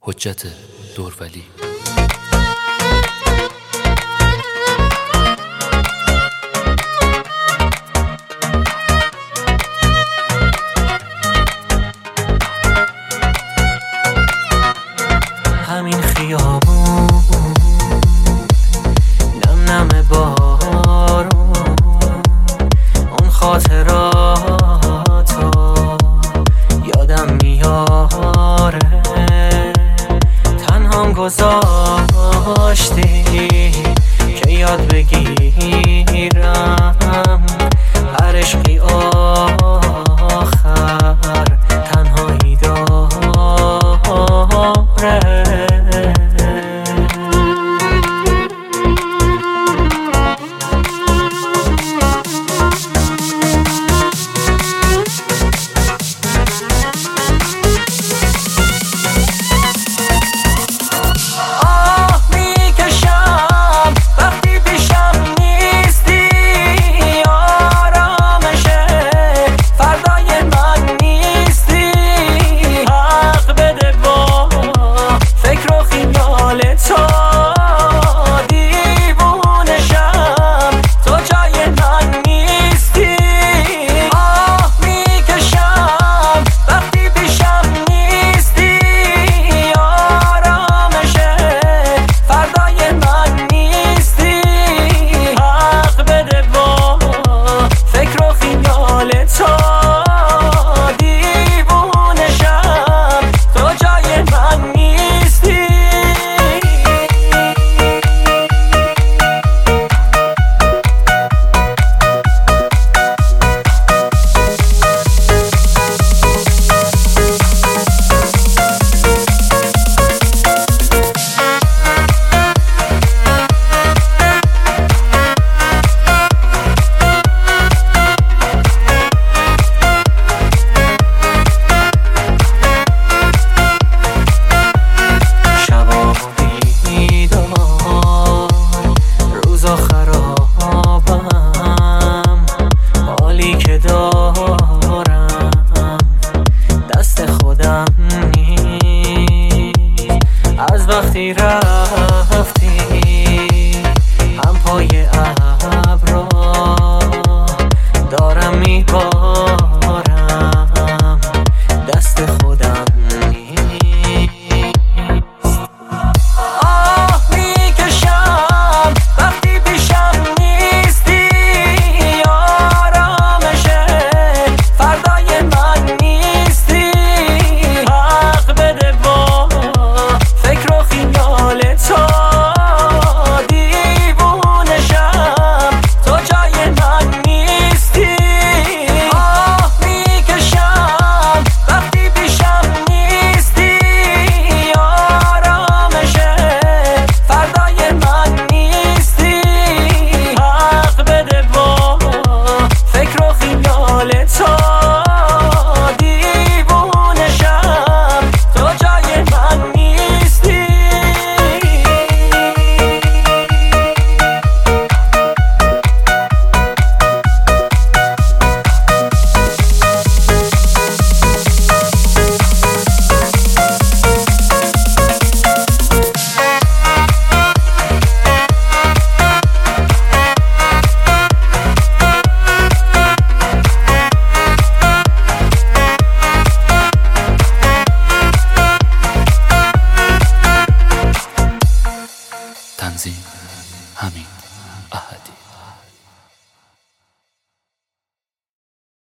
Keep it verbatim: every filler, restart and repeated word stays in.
حجت دورولی. همین خیابون نم نم بارون، اون خاطراتو یادم میاره. تنهام گذاشتی که یاد بگیرم هر عشقی آخر تنهایی داره. وقتی رفتی هم پای ابرا دارم میبارم، دست خودم نیست. آه میکشم وقتی پیشم نیستی، آرامشه فردای من نیستی. حق بده با فکر و خیال تو، دیوونشم تو جای من نیستی. آه میکشم وقتی پیشم نیستی، آرامشه فردای من نیستی. حق بده با فکر و خیال تو، دیوونشم تو جای من نیستی. تنظیم همین احد.